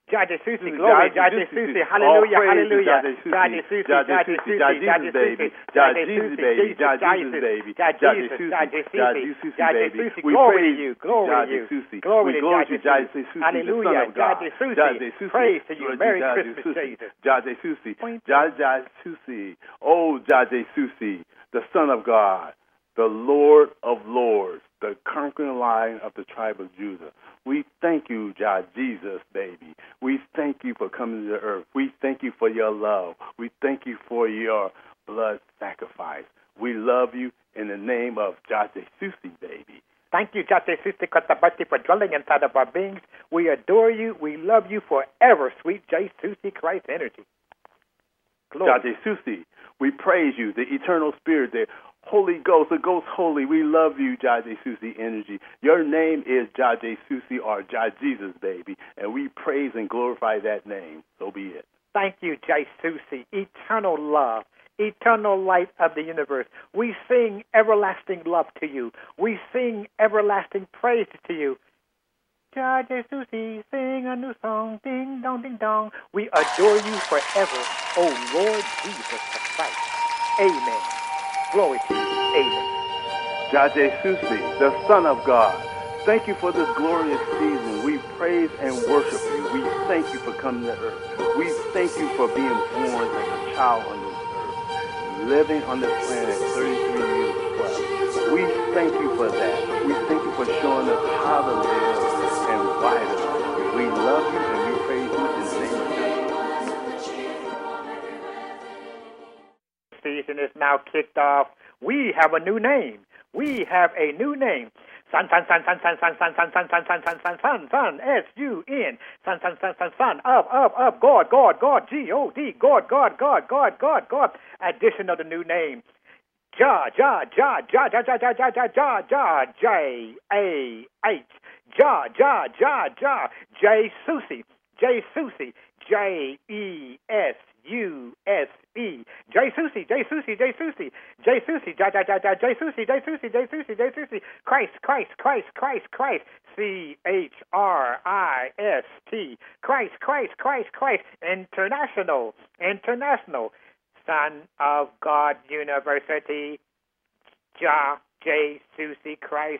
Jaje Susi, glory, Jaje Susi, hallelujah, hallelujah. Jaje Susi, Jaje Susi, Jaje Susi, Jaje Susi, Jesus, Jaje Susi, Jaje Susi, Jaje Susi, glory to you, glory to you, glory to Jaje Susi, hallelujah, Jaje Susi, praise to you, Merry Christmas, Jesus. Jaje Susi, Jaje Susi, oh Jaje Susi, the Son of God, the Lord of Lords, the conquering Lion of the tribe of Judah. We thank you, Jah Jesus, baby. We thank you for coming to the earth. We thank you for your love. We thank you for your blood sacrifice. We love you in the name of Jah Jesus, baby. Thank you, Jah Jesus, for dwelling inside of our beings. We adore you. We love you forever, sweet Jesus Christ energy. Jah Jesus, we praise you, the eternal spirit, the Holy Ghost, the Ghost Holy, we love you, Jah Jesus energy. Your name is Jah Jesus or Jah Jesus, baby, and we praise and glorify that name. So be it. Thank you, Jah Jesus, eternal love, eternal light of the universe. We sing everlasting love to you. We sing everlasting praise to you. Jah Jesus, sing a new song, ding dong, ding dong. We adore you forever, oh Lord Jesus Christ. Amen. Glory to you. Amen. Jah Jesus, the Son of God, thank you for this glorious season. We praise and worship you. We thank you for coming to earth. We thank you for being born as a child on this earth, living on this planet 33 years plus. We thank you for that. We thank you for showing us how to live and why to live. We love you and we praise you in the name of Jesus. Season is now kicked off. We have a new name. We have a new name. Son, son, son, son, son, son, son, son, son, son, son, son, son, son, son, S-U-N, son, son, son, son, son, of, God, God, God, G-O-D, God, God, God, God, God, God. Addition of the new name. Jah, Jah, Jah, Jah, Jah, Jah, Jah, Jah, Jah, Jah, Jah, J-A-H, Jah, Jah, Jah, Jah, J-Susi, J-Susi, J-E-S-U-S-E, J-Susi, J-Susi, J-Susi, J-Susi, Jah, Jah, Jah, Jah, J-Susi, J-Susi, J-Susi, J-Susi, Christ, Christ, Christ, Christ, Christ, C-H-R-I-S-T, Christ, Christ, Christ, Christ, International, International, Son of God University, Jah, J-Susi, Christ,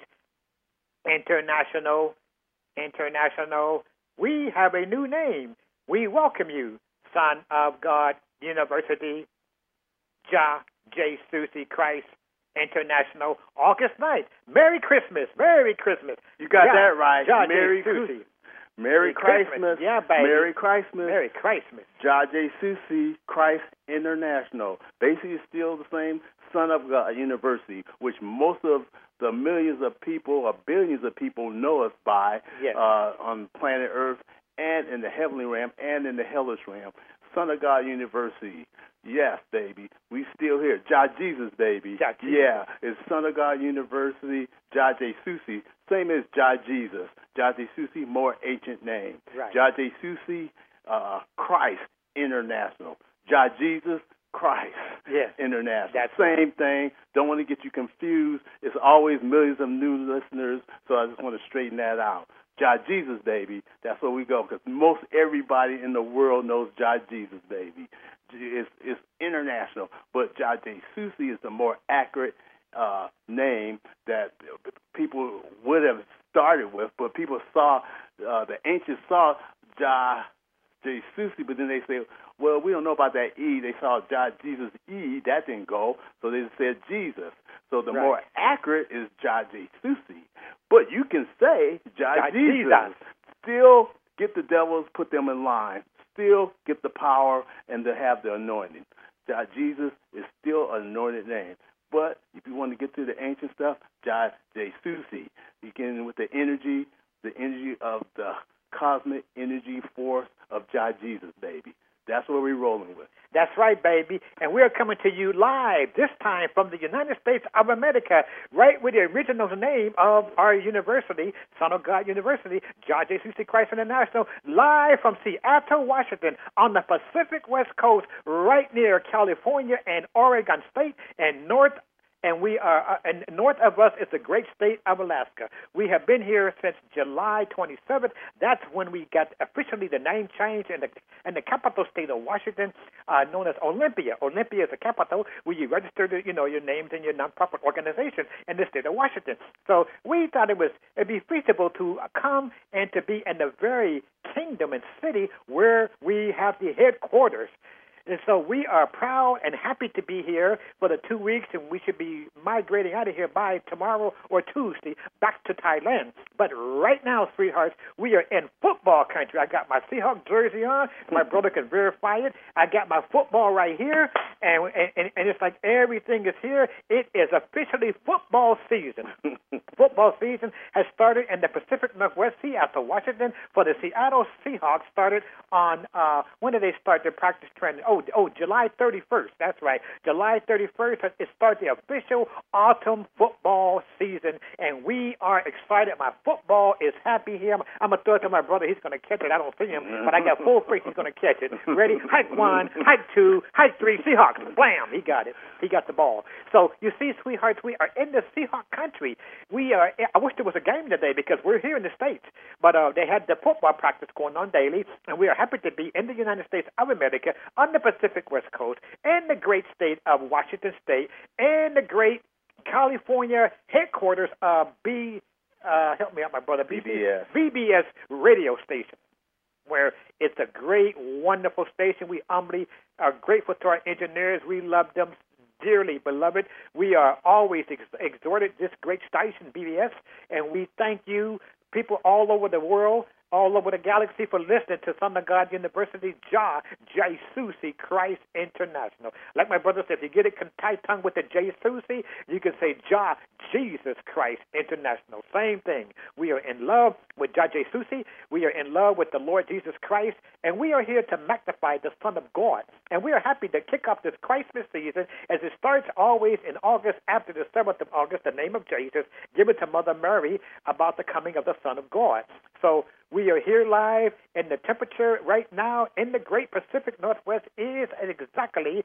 International, International. We have a new name. We welcome you, Son of God University, Jah, J-Susi, Christ, International, August 9th. Merry Christmas, Merry Christmas. You got that right. Jah, Merry J-Susi. Merry Christmas. Yeah, baby. Merry Christmas. Merry Christmas. Jah Jesus Christ International. Basically, it's still the same Son of God University, which most of the millions of people or billions of people know us by on planet Earth and in the heavenly realm and in the hellish realm. Son of God University. Yes, baby. We still here. Jah Jesus, baby. Jah Jesus. Yeah, it's Son of God University, Jah Jesus. Same as Jah Jesus. Jah Jesus, more ancient name. Right. Jah Jesus, Christ International. Jah Jesus, Christ International. That's same thing. Don't want to get you confused. It's always millions of new listeners, so I just want to straighten that out. Jah Jesus, baby. That's where we go, because most everybody in the world knows Jah Jesus, baby. It's international, but Jah Jesus is the more accurate name that people would have started with, but people saw, the ancients saw Jah Jesus, but then they say, well, we don't know about that E. They saw Jah Jesus E. That didn't go, so they said Jesus. So the more accurate is Jah Jesus. But you can say Jah Jesus. Still get the devils, put them in line. Still get the power and to have the anointing. Jah Jesus is still an anointed name. But if you want to get to the ancient stuff, Jah Jesus. You get in with the energy of the cosmic energy force of Jah Jesus, baby. That's what we're rolling with. That's right, baby. And we're coming to you live, this time from the United States of America, right with the original name of our university, Son of God University, Jah Jesus Christ International, live from Seattle, Washington, on the Pacific West Coast, right near California and Oregon State and North And we are, and north of us is the great state of Alaska. We have been here since July 27th. That's when we got officially the name change, and the capital state of Washington, known as Olympia. Olympia is the capital where you registered, your names in your nonprofit organization in the state of Washington. So we thought it'd be feasible to come and to be in the very kingdom and city where we have the headquarters. And so we are proud and happy to be here for the 2 weeks, and we should be migrating out of here by tomorrow or Tuesday back to Thailand. But right now, sweethearts, we are in football country. I got my Seahawks jersey on. My brother can verify it. I got my football right here, and it's like everything is here. It is officially football season. Football season has started in the Pacific Northwest, Seattle, Washington, for the Seattle Seahawks. Started on, when did they start their practice training? July 31st. That's right. July 31st, it starts the official autumn football season, and we are excited. My football is happy here. I'm going to throw it to my brother. He's going to catch it. I don't see him, but I got full faith he's going to catch it. Ready? Hike one, hike two, hike three, Seahawks. Blam! He got it. He got the ball. So, you see, sweethearts, we are in the Seahawk country. I wish there was a game today because we're here in the States, but they had the football practice going on daily, and we are happy to be in the United States of America on the Pacific West Coast, and the great state of Washington State, and the great California headquarters of help me out, my brother, BBS radio station, where it's a great, wonderful station. We humbly are grateful to our engineers. We love them dearly, beloved. We are always exhorted this great station, BBS, and we thank you, people all over the world, all over the galaxy, for listening to Son of God University, Jesus Christ International. Like my brother said, if you get it tight tongue with the Jesus, you can say Jesus Christ International. Same thing. We are in love with Jesus. We are in love with the Lord Jesus Christ, and we are here to magnify the Son of God. And we are happy to kick off this Christmas season as it starts always in August, after the 7th of August, the name of Jesus, given to Mother Mary about the coming of the Son of God. So we are here live, and the temperature right now in the great Pacific Northwest is exactly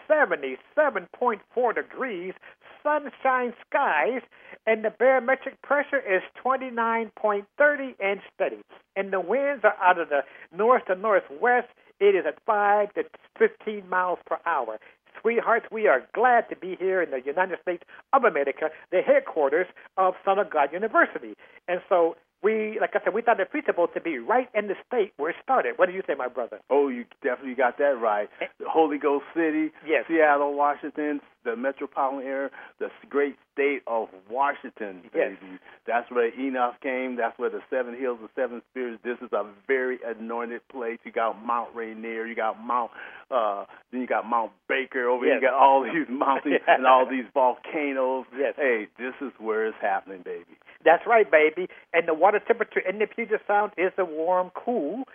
77.4 degrees, sunshine skies, and the barometric pressure is 29.30 and steady. And the winds are out of the north to northwest. It is at 5 to 15 miles per hour. Sweethearts, we are glad to be here in the United States of America, the headquarters of Son of God University. And so like I said, we thought it feasible to be right in the state where it started. What do you say, my brother? Oh, you definitely got that right. The Holy Ghost City, yes. Seattle, Washington, the metropolitan area, the great state of Washington, baby. Yes. That's where Enoch came. That's where the 7 hills, the 7 spirits. This is a very anointed place. You got Mount Rainier. You got then you got Mount Baker over here. Yes. You got all these mountains and all these volcanoes. Yes. Hey, this is where it's happening, baby. That's right, baby. And the water temperature in the Puget Sound is a warm, cool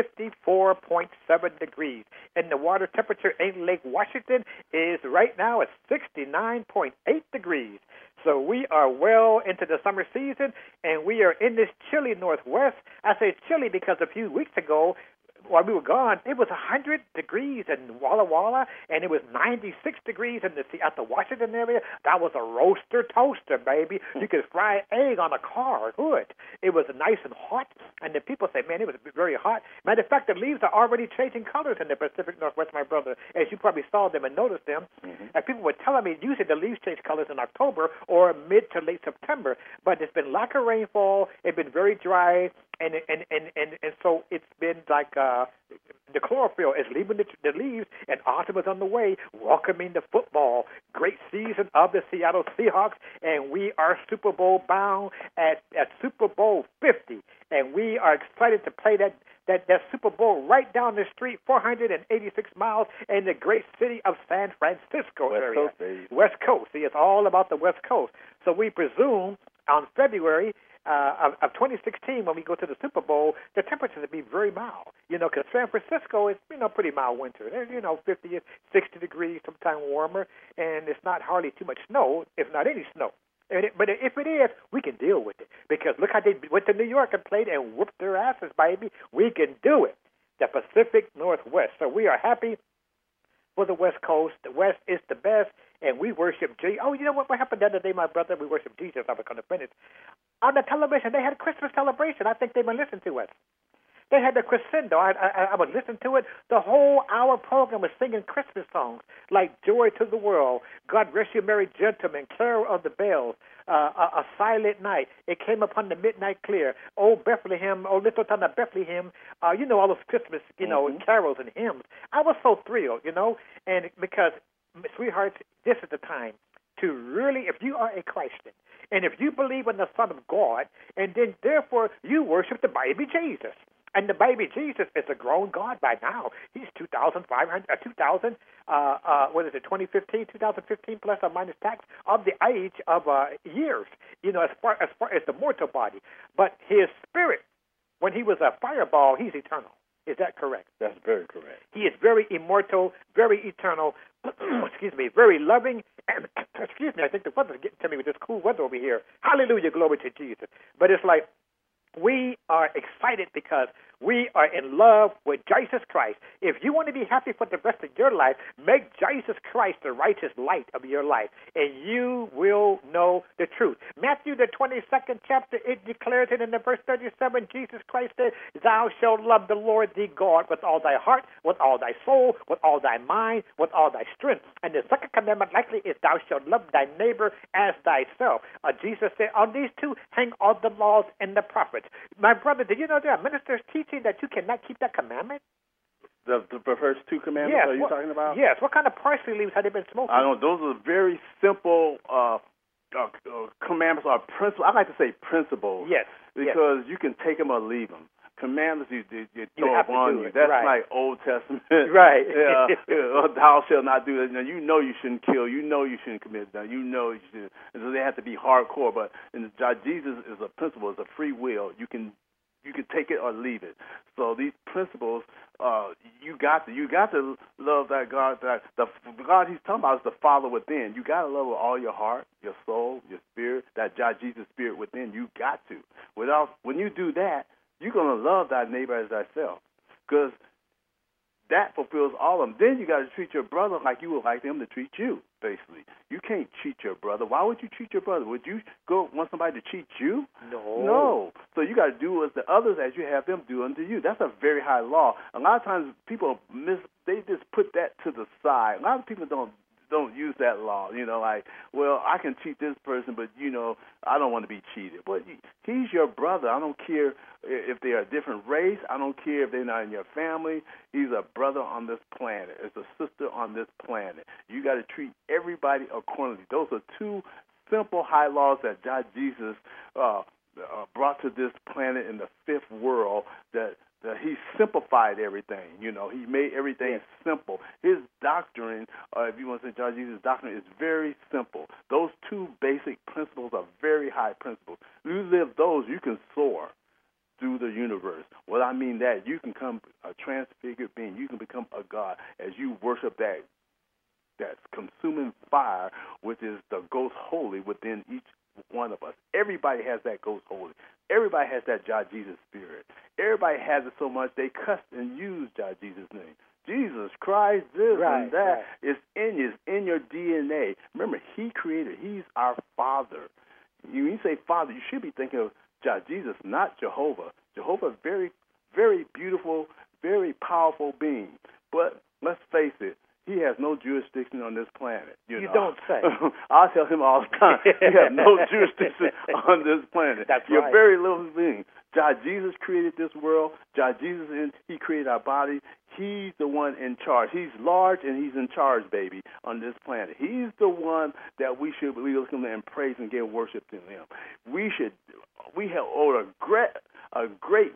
54.7 degrees. And the water temperature in Lake Washington is right now at 69.8 degrees. So we are well into the summer season, and we are in this chilly northwest. I say chilly because a few weeks ago, while we were gone, it was 100 degrees in Walla Walla, and it was 96 degrees in the Seattle, Washington area. That was a roaster toaster, baby. You could fry an egg on a car hood. It was nice and hot, and the people say, man, it was very hot. Matter of fact, the leaves are already changing colors in the Pacific Northwest, my brother, as you probably saw them and noticed them. Mm-hmm. And people were telling me usually the leaves change colors in October or mid to late September, but it's been lack of rainfall. It's been very dry. And so it's been like the chlorophyll is leaving the leaves, and autumn is on the way, welcoming the football. Great season of the Seattle Seahawks, and we are Super Bowl bound at Super Bowl 50, and we are excited to play that Super Bowl right down the street, 486 miles, in the great city of San Francisco area. West Coast. See, it's all about the West Coast. So we presume on February of 2016, when we go to the Super Bowl, the temperatures will be very mild. Because San Francisco is, pretty mild winter. 50, 60 degrees, sometimes warmer, and it's not hardly too much snow, if not any snow. But if it is, we can deal with it. Because look how they went to New York and played and whooped their asses, baby. We can do it. The Pacific Northwest. So we are happy for the West Coast. The West is the best, and we worship Jesus. Oh, you know what happened the other day, my brother? We worship Jesus. I was going to finish. On the television, they had a Christmas celebration. I think they were listening to us. They had the crescendo. I would listen to it. The whole hour program was singing Christmas songs like Joy to the World, God Rest You Merry Gentlemen, Carol of the Bells, A Silent Night, It Came Upon the Midnight Clear, Oh Bethlehem, Oh Little Town of Bethlehem, all those Christmas, carols and hymns. I was so thrilled, and because, sweethearts, this is the time to really, if you are a Christian, and if you believe in the Son of God, and then therefore you worship the baby Jesus. And the baby Jesus is a grown God by now. He's 2015, 2015 plus or minus tax of the age of years, as far as the mortal body. But his spirit, when he was a fireball, he's eternal. Is that correct? That's very correct. He is very immortal, very eternal, excuse me, very loving. And, excuse me, I think the weather's getting to me with this cool weather over here. Hallelujah, glory to Jesus. But it's like, we are excited because we are in love with Jesus Christ. If you want to be happy for the rest of your life, make Jesus Christ the righteous light of your life, and you will know the truth. Matthew, the 22nd chapter, it declares it in the verse 37, Jesus Christ said, Thou shalt love the Lord thy God with all thy heart, with all thy soul, with all thy mind, with all thy strength. And the second commandment likely is, Thou shalt love thy neighbor as thyself. Jesus said, on these two hang all the laws and the prophets. My brother, did you know there are ministers teaching that you cannot keep that commandment? The first two commandments, yes. Are you talking about? Yes. What kind of parsley leaves have they been smoking? I don't know. Those are very simple commandments or principles. I like to say principles. Yes. Because you can take them or leave them. Commandments, you throw have up on you. It. That's right. like Old Testament. Right. Thou shalt not do that. Now, you know you shouldn't kill. You know you shouldn't commit that. You know you should. And so they have to be hardcore. But Jesus is a principle. It's a free will. You can take it or leave it. So these principles, you got to love that God. That the God He's talking about is the Father within. You got to love with all your heart, your soul, your spirit. That Jesus spirit within. You got to. When you do that, you're going to love thy neighbor as thyself, because that fulfills all of them. Then you got to treat your brother like you would like them to treat you, basically. You can't cheat your brother. Why would you cheat your brother? Would you want somebody to cheat you? No. So you got to do as the others as you have them do unto you. That's a very high law. A lot of times people they just put that to the side. A lot of people don't use that law, like, well, I can cheat this person, but, I don't want to be cheated. But he's your brother. I don't care if they are a different race. I don't care if they're not in your family. He's a brother on this planet. It's a sister on this planet. You got to treat everybody accordingly. Those are two simple high laws that God Jesus brought to this planet in the fifth world that He simplified everything. He made everything simple. His doctrine, if you want to say John Jesus' doctrine, is very simple. Those two basic principles are very high principles. You live those, you can soar through the universe. What I mean that you can become a transfigured being. You can become a God as you worship that consuming fire, which is the ghost holy within each one of us. Everybody has that ghost holy. Everybody has that God Jesus spirit. Everybody has it so much they cuss and use God Jesus' name. Jesus Christ, this and that. Right. It's in you. It's in your DNA. Remember, He created. He's our Father. When you say Father, you should be thinking of God Jesus, not Jehovah. Jehovah, very, very beautiful, very powerful being. But let's face it, He has no jurisdiction on this planet. You don't say. I tell him all the time, you have no jurisdiction on this planet. That's You're right. very little being. God Jesus created this world. God Jesus, He created our body. He's the one in charge. He's large and He's in charge, baby, on this planet. He's the one that we should look Him and praise and give worship to Him. We have owed a great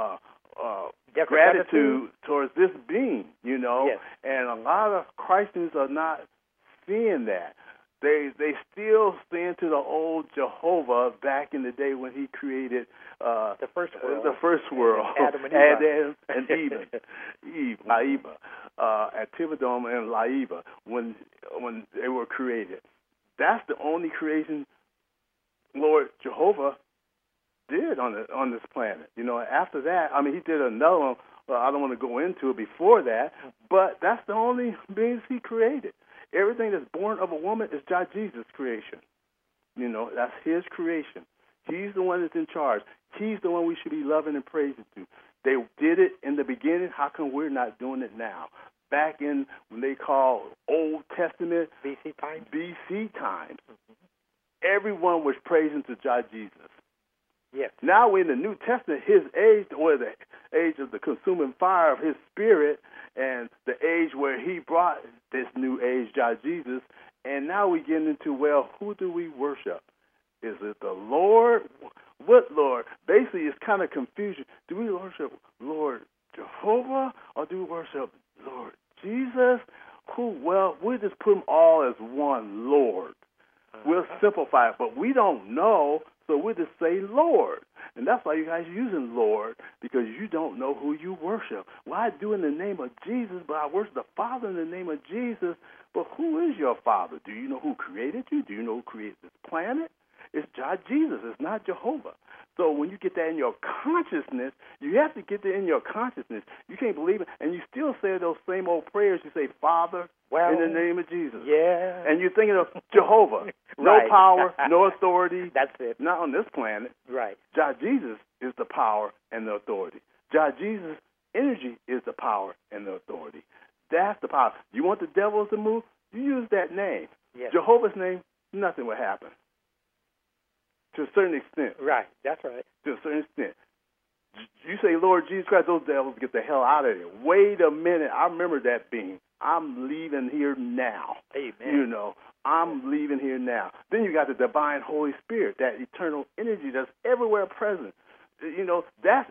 gratitude towards this being, Yes. And a lot of Christians are not seeing that. They still stand to the old Jehovah back in the day when He created the first world. The first world. Adam and Eve, Laiba, Actividome and Laiba, when they were created. That's the only creation Lord Jehovah did on this planet. After that, He did another one. I don't want to go into it before that, but that's the only beings He created. Everything that's born of a woman is Jah Jesus' creation. You know, that's his creation. He's the one that's in charge. He's the one we should be loving and praising to. They did it in the beginning. How come we're not doing it now? Back in when they call Old Testament, BC times. Everyone was praising to Jah Jesus. Yes. Now we're in the New Testament, his age, or the age of the consuming fire of his spirit, and the age where he brought this new age, Jah Jesus. And now we get into, well, who do we worship? Is it the Lord? What Lord? Basically, it's kind of confusion. Do we worship Lord Jehovah, or do we worship Lord Jesus? Who? Well, we'll just put them all as one Lord. We'll simplify it, but we don't know, so we'll just say Lord. And that's why you guys are using Lord, because you don't know who you worship. Well, I do in the name of Jesus, but I worship the Father in the name of Jesus. But who is your Father? Do you know who created you? Do you know who created this planet? It's Jah Jesus. It's not Jehovah. So when you get that in your consciousness, you have to get that in your consciousness. You can't believe it. And you still say those same old prayers. You say, Father, in the name of Jesus. Yeah. And you're thinking of Jehovah. No Right. power, no authority. That's it. Not on this planet. Right. Jah Jesus is the power and the authority. Jah Jesus' energy is the power and the authority. That's the power. You want the devils to move? You use that name. Yes. Jehovah's name, nothing will happen. To a certain extent. Right. That's right. To a certain extent. You say, Lord Jesus Christ, those devils get the hell out of here. Wait a minute. I remember that being. I'm leaving here now. Amen. You know, I'm leaving here now. Then you got the divine Holy Spirit, that eternal energy that's everywhere present. You know, that's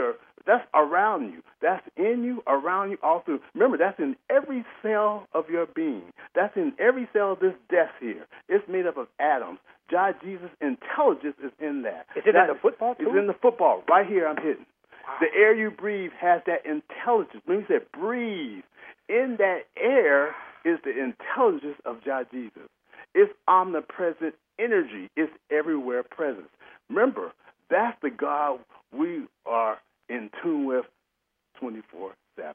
around you. That's in you, around you, all through. Remember, that's in every cell of your being. That's in every cell of this desk here. It's made up of atoms. Jah Jesus' intelligence is in that. Is it in the football, too? It's in the football. Right here, I'm hitting. Wow. The air you breathe has that intelligence. When you say breathe, in that air is the intelligence of Jah Jesus. It's omnipresent energy. It's everywhere present. Remember, that's the God we are in tune with 24/7.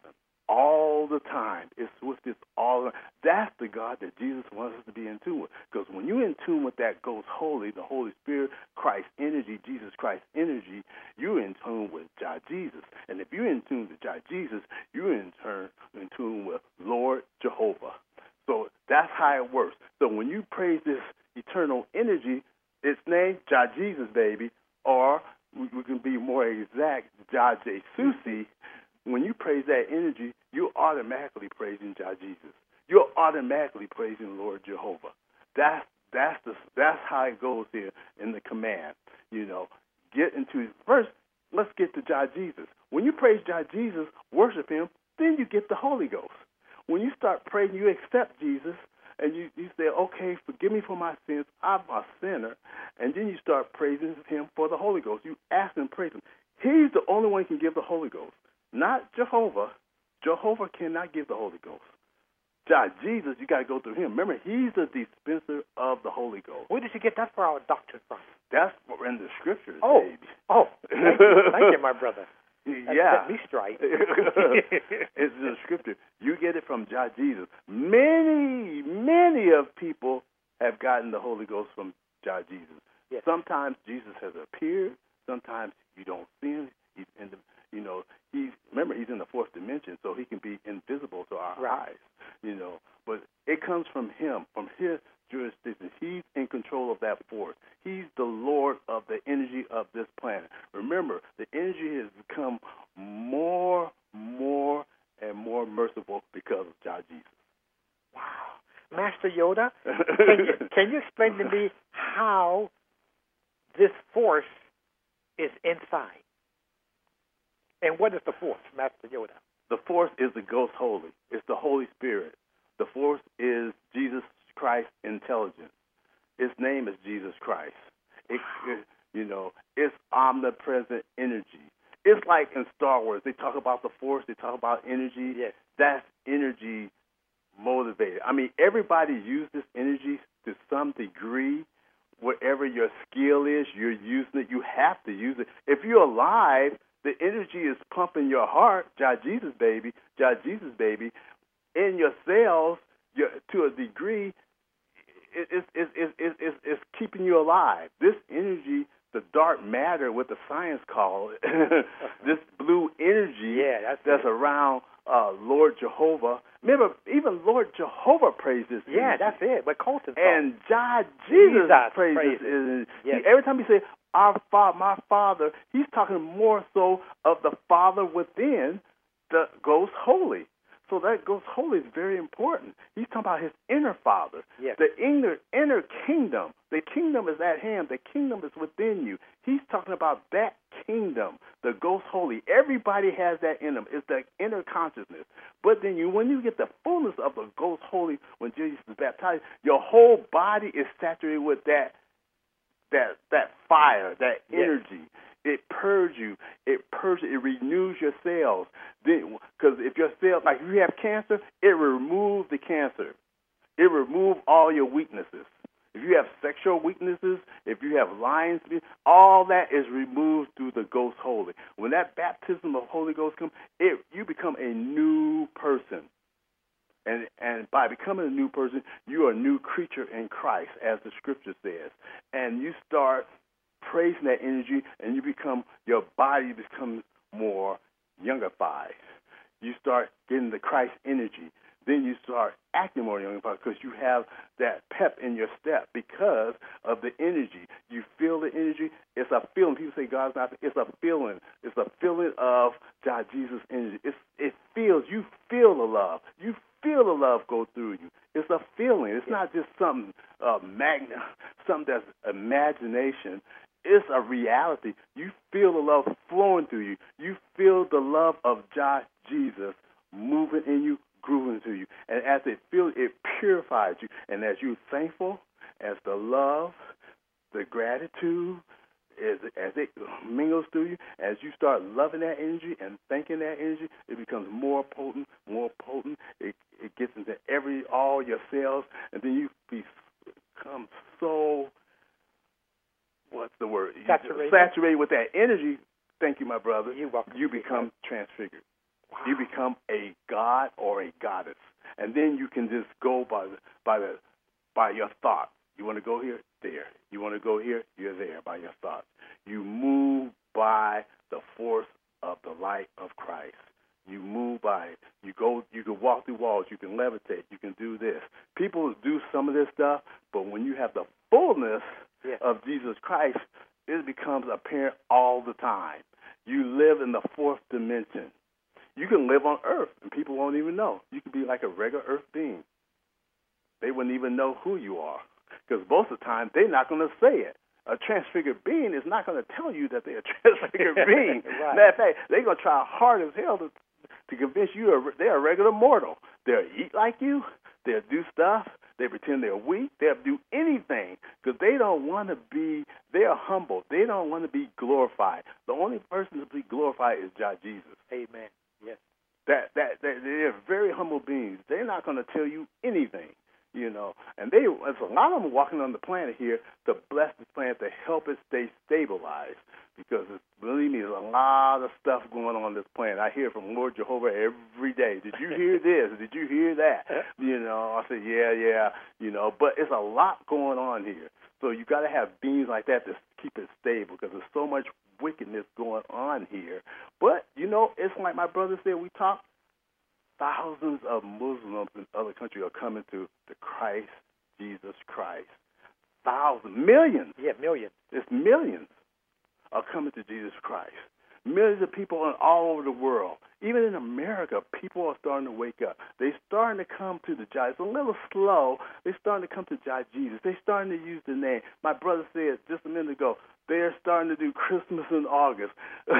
All the time. It's with this all the time. That's the God that Jesus wants us to be in tune with. Because when you're in tune with that Ghost Holy, the Holy Spirit, Christ energy, Jesus Christ energy, you're in tune with Jah Jesus. And if you're in tune with Jah Jesus, you're in tune with Lord Jehovah. So that's how it works. So when you praise this eternal energy, its name, Jah Jesus, baby, or we can be more exact, Jah Jesusi. When you praise that energy, you're automatically praising Jah Jesus. You're automatically praising Lord Jehovah. That's how it goes here in the command. You know, get into first. Let's get to Jah Jesus. When you praise Jah Jesus, worship Him, then you get the Holy Ghost. When you start praying, you accept Jesus, and you say, okay, forgive me for my sins. I'm a sinner. And then you start praising Him for the Holy Ghost. You ask and praise Him. He's the only one who can give the Holy Ghost. Not Jehovah. Jehovah cannot give the Holy Ghost. Jah Jesus, you got to go through Him. Remember, He's the dispenser of the Holy Ghost. Where did you get that for our doctrine from? That's in the Scriptures, Oh, baby. Thank you, my brother. That Yeah. set me straight. It's in the Scripture. You get it from Jah Jesus. Many of people have gotten the Holy Ghost from Jah Jesus. Yes. Sometimes Jesus has appeared. Sometimes you don't see Him. He's in the, you know, He's in the fourth dimension, so He can be invisible to our eyes. You know, but it comes from Him, from His jurisdiction. He's in control of that force. He's the Lord of the energy of this planet. Remember, the energy has become more and more merciful because of Jah Jesus. Wow. Master Yoda, can you explain to me how this force is inside? And what is the force, Master Yoda? The force is the Ghost Holy. It's the Holy Spirit. The force is Jesus Christ's intelligence. Its name is Jesus Christ. It's omnipresent energy. It's like in Star Wars. They talk about the force. They talk about energy. Yes. That's energy motivated. I mean, everybody uses this energy to some degree. Whatever your skill is, you're using it. You have to use it. If you're alive, the energy is pumping your heart, Jah Jesus, baby, in your cells. to a degree, it's keeping you alive. This energy, the dark matter, what the science calls it, this blue energy that's around Lord Jehovah. Remember, even Lord Jehovah praises. Yeah, that's it. But Colton and Jesus praises. Yes. See, every time he says, my Father, he's talking more so of the Father within the Ghost Holy. So that Ghost Holy is very important. He's talking about his inner Father, the inner kingdom. The kingdom is at hand. The kingdom is within you. He's talking about that kingdom, the Ghost Holy. Everybody has that in them. It's the inner consciousness. But then when you get the fullness of the Ghost Holy, when Jesus is baptized, your whole body is saturated with that fire, that energy. It purges you. It renews your cells. Because if your cells, like if you have cancer, it removes the cancer. It removes all your weaknesses. If you have sexual weaknesses, if you have lying, all that is removed through the Ghost Holy. When that baptism of Holy Ghost comes, you become a new person. And by becoming a new person, you are a new creature in Christ, as the Scripture says. And you start praising that energy, and your body becomes more youngified. You start getting the Christ energy. Then you start acting more youngified because you have that pep in your step because of the energy. You feel the energy. It's a feeling. People say God's not. It's a feeling. It's a feeling of God, Jesus' energy. You feel the love. You feel the love go through you. It's a feeling. It's not just something something that's imagination. It's a reality. You feel the love flowing through you. You feel the love of God, Jesus, moving in you, grooving through you. And as it feels, it purifies you. And as you're thankful, as the love, the gratitude, as it mingles through you, as you start loving that energy and thanking that energy, it becomes more potent, more potent. It gets into all your cells, and then you become so, what's the word? Saturated with that energy. Thank you, my brother. You're welcome. You become transfigured. Wow. You become a god or a goddess, and then you can just go by your thoughts. You want to go here, there. You want to go here, you're there by your thoughts. You move by the force of the light of Christ. You move by it. You can walk through walls. You can levitate. You can do this. People do some of this stuff, but when you have the fullness of Jesus Christ, it becomes apparent all the time. You live in the fourth dimension. You can live on earth, and people won't even know. You can be like a regular earth being. They wouldn't even know who you are, because most of the time, they're not going to say it. A transfigured being is not going to tell you that they're a transfigured being. Right. Matter of fact, they're going to try hard as hell to convince you they're a regular mortal. They'll eat like you. They'll do stuff. They pretend they're weak. They'll do anything because they don't want to be, they're humble. They don't want to be glorified. The only person to be glorified is God Jesus. Amen. Yes. They're very humble beings. They're not going to tell you anything. And there's a lot of them walking on the planet here to bless the planet, to help it stay stabilized. Because, believe me, there's a lot of stuff going on this planet. I hear from Lord Jehovah every day. Did you hear this? Did you hear that? I said, yeah. But it's a lot going on here. So you got to have beings like that to keep it stable because there's so much wickedness going on here. But, it's like my brother said, we talked. Thousands of Muslims in other countries are coming to the Christ, Jesus Christ. Thousands, millions. Yeah, millions. It's millions are coming to Jesus Christ. Millions of people all over the world. Even in America, people are starting to wake up. They're starting to come to the God. It's a little slow. They're starting to come to God Jesus. They're starting to use the name. My brother said just a minute ago, they're starting to do Christmas in August.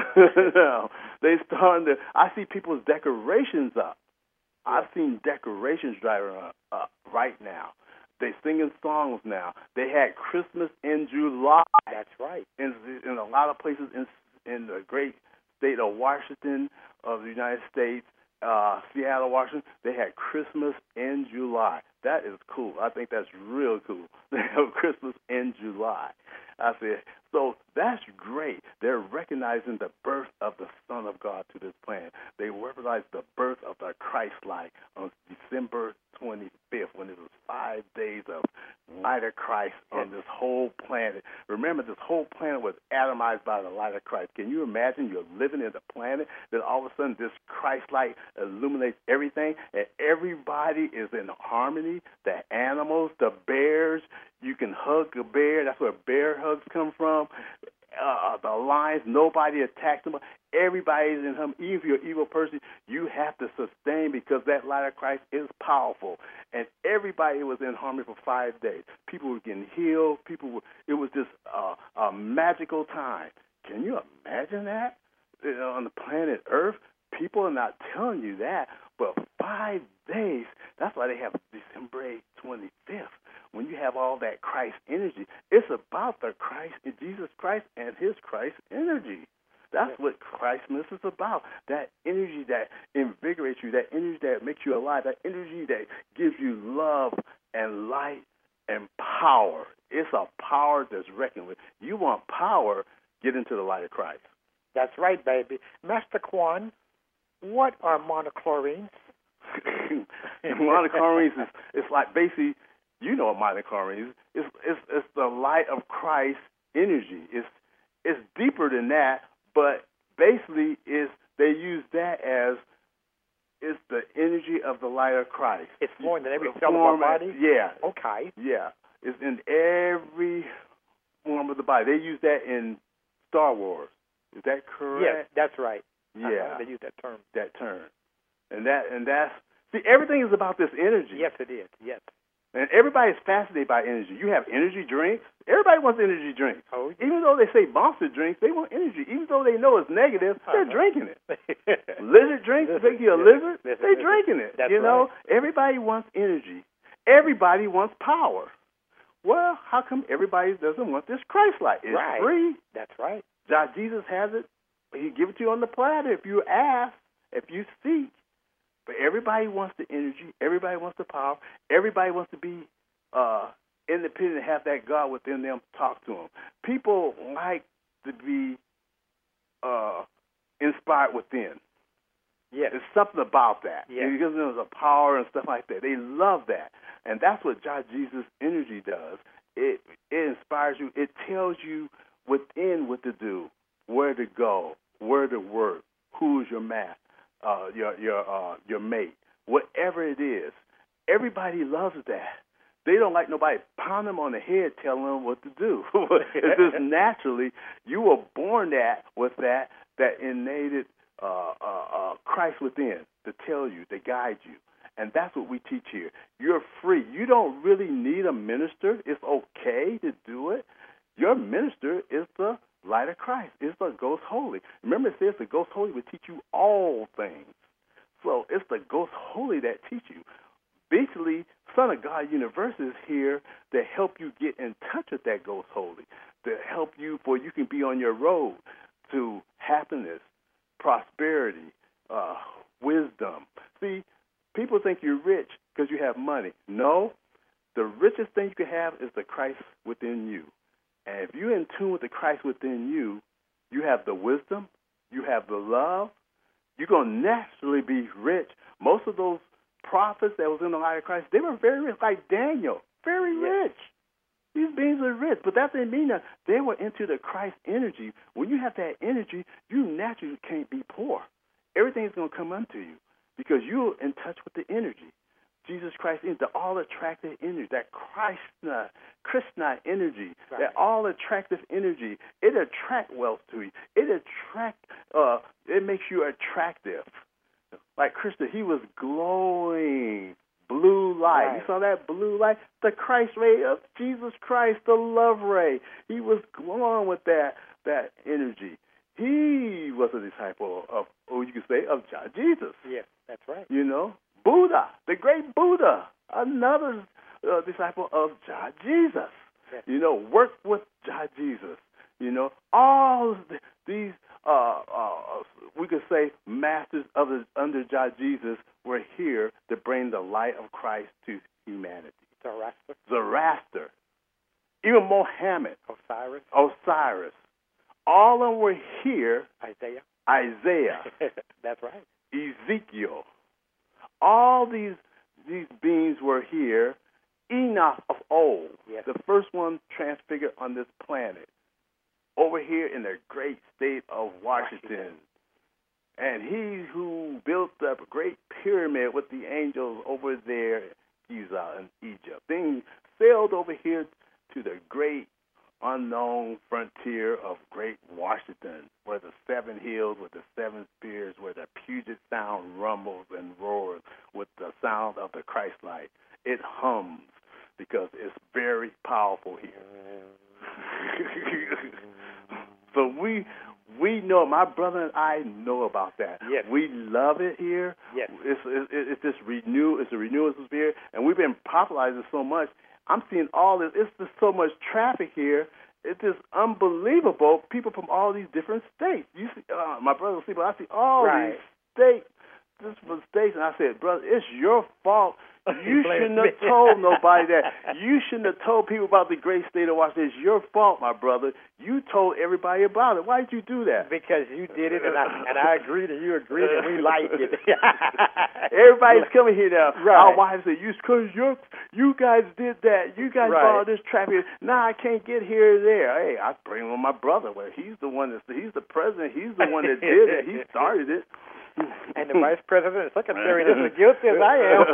They're starting to, I see people's decorations up. I've seen decorations driving up right now. They're singing songs now. They had Christmas in July. That's right. In a lot of places in the great state of Washington, of the United States, Seattle, Washington, they had Christmas in July. That is cool. I think that's real cool. They have Christmas in July. I said, so that's great. They're recognizing the birth of the Son of God to this planet. They recognize the birth of the Christ-like on December 25th, when it was 5 days of light of Christ on this whole planet. Remember, this whole planet was atomized by the light of Christ. Can you imagine you're living in a planet that all of a sudden this Christ light illuminates everything, and everybody is in harmony? The animals, the bears, you can hug a bear. That's where bear hugs come from. The lions, nobody attacks them. Everybody's in him. Even if you're an evil person, you have to sustain because that light of Christ is powerful. And everybody was in harmony for 5 days. People were getting healed. It was just a magical time. Can you imagine that? On the planet Earth, people are not telling you that, but 5 days, that's why they have December 25th. When you have all that Christ energy, it's about the Christ, Jesus Christ and his Christ energy. That's what Christmas is about. That energy that invigorates you, that energy that makes you alive, that energy that gives you love and light and power. It's a power that's reckoned with. You want power, get into the light of Christ. That's right, baby. Master Quan, what are monochlorines? Monochlorines is like basically, you know what monochlorines is. It's the light of Christ energy. It's deeper than that, but basically they use that as it's the energy of the light of Christ. It's flowing in every cell of our body? Yeah. Okay. Yeah. It's in every form of the body. They use that in Star Wars. Is that correct? Yes, that's right. Yeah. They use that term. That term. And that's see, everything is about this energy. Yes, it is. Yes. And everybody's fascinated by energy. You have energy drinks. Everybody wants energy drinks. Oh, yeah. Even though they say monster drinks, they want energy. Even though they know it's negative, they're drinking it. Lizard drinks, think you're a lizard? They're drinking it. That's you know, right. Everybody wants energy. Everybody wants power. Well, how come everybody doesn't want this Christ light? It's right. free. That's right. Jesus has it. He give it to you on the platter if you ask, if you seek. But everybody wants the energy. Everybody wants the power. Everybody wants to be independent and have that God within them talk to them. People like to be inspired within. Yes. There's something about that. Yes. Because there's a power and stuff like that. They love that. And that's what Jesus energy does. It inspires you. It tells you within what to do, where to go, where to work, who's your mate, your mate, whatever it is. Everybody loves that. They don't like nobody pound them on the head telling them what to do. It's just naturally, you were born with that innate Christ within to tell you, to guide you. And that's what we teach here. You're free. You don't really need a minister. It's okay to do it. Your minister is the light of Christ. It's the Ghost Holy. Remember, it says the Ghost Holy will teach you all things. So it's the Ghost Holy that teach you. Basically, Son of God Universe is here to help you get in touch with that Ghost Holy, to help you for you can be on your road to happiness, prosperity, wisdom. See, people think you're rich because you have money. No, the richest thing you can have is the Christ within you. And if you're in tune with the Christ within you, you have the wisdom, you have the love, you're going to naturally be rich. Most of those prophets that was in the light of Christ, they were very rich, like Daniel, very rich. These beings are rich, but that didn't mean that they were into the Christ energy. When you have that energy, you naturally can't be poor. Everything's going to come unto you because you're in touch with the energy. Jesus Christ is the all-attractive energy, that Krishna energy, right. That all-attractive energy. It attracts wealth to you. It makes you attractive. Like Krishna, he was glowing, blue light. Right. You saw that blue light? The Christ ray of Jesus Christ, the love ray. He was glowing with that energy. He was a disciple of, you could say, of Jesus. Yes, that's right. You know? Buddha, the great Buddha, another disciple of Jesus. Yes. You know, work with Jesus. You know, all these, we could say, masters under Jesus were here to bring the light of Christ to humanity. Zoroaster. Even Mohammed. Osiris. All of them were here. Isaiah. That's right. Ezekiel. All these these beings were here, Enoch of old, Yes. the first one transfigured on this planet, over here in the great state of Washington. And he who built the great pyramid with the angels over there, Giza in Egypt, then sailed over here to the great unknown frontier of Great Washington, where the 7 hills with the 7 spears, where the Puget Sound rumbles and roars with the sound of the Christ light. It hums because it's very powerful here. So we know, my brother and I know about that. Yes. We love it here. Yes. It's this it's a renewal sphere, and we've been popularizing it so much. I'm seeing all this. It's just so much traffic here. It's just unbelievable. People from all these different states. You see, my brother will see, but I see all these states. This was states, and I said, brother, it's your fault. You shouldn't have told nobody that. You shouldn't have told people about the great state of Washington. It's your fault, my brother. You told everybody about it. Why did you do that? Because you did it, and I agreed, and you agreed, and we like it. Everybody's coming here now. Right. Our wives say, because you guys did that. You guys followed this traffic. Now I can't get here or there. Hey, I bring on my brother. Well, he's the one he's the president. He's the one that did it. He started it. And the vice president and secretary is as guilty as I am.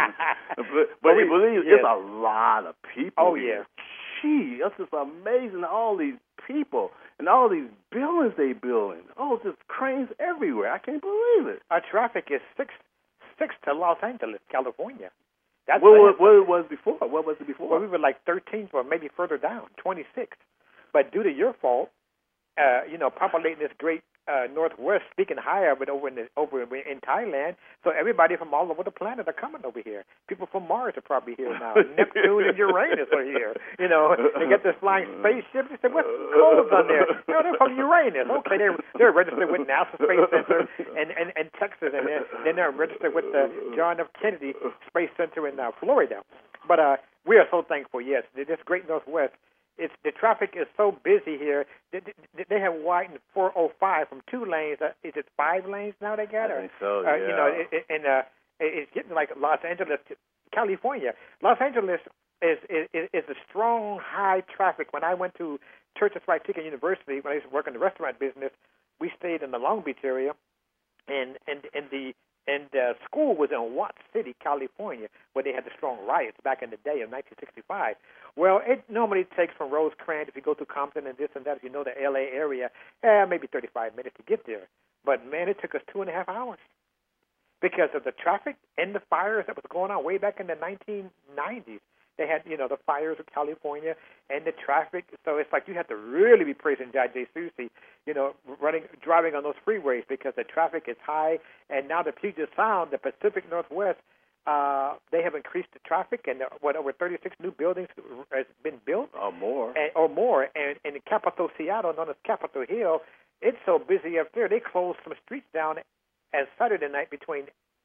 but you believe it's a lot of people. Oh, yeah. Gee, that's just amazing. All these people and all these buildings they building. Oh, just cranes everywhere. I can't believe it. Our traffic is six to Los Angeles, California. That's what it was before? What was it before? Well, we were like 13, or maybe further down, 26. But due to your fault, populating this great Northwest, speaking higher, but over in Thailand, so everybody from all over the planet are coming over here. People from Mars are probably here now. Neptune and Uranus are here. They get this flying spaceship. They say, what's codes on there? No, they're from Uranus. Okay, they're registered with NASA Space Center and Texas, and then they're registered with the John F. Kennedy Space Center in Florida. But we are so thankful. Yes, this great Northwest. The traffic is so busy here. They have widened 405 from 2 lanes. Is it 5 lanes now they got? I think so, yeah. It's getting like Los Angeles, California. Los Angeles is a strong, high traffic. When I went to Church of Christ University, when I used to work in the restaurant business, we stayed in the Long Beach area, and the school was in Watts City, California, where they had the strong riots back in the day of 1965. Well, it normally takes from Rosecrans, if you go to Compton and this and that, if you know the L.A. area, maybe 35 minutes to get there. But, man, it took us 2.5 hours because of the traffic and the fires that was going on way back in the 1990s. They had, the fires of California and the traffic. So it's like you have to really be praising J.J. Susie, driving on those freeways because the traffic is high. And now the Puget Sound, the Pacific Northwest, they have increased the traffic, and over 36 new buildings has been built. Or more. And in Capitol, Seattle, known as Capitol Hill, it's so busy up there, they closed some streets down as Saturday night between,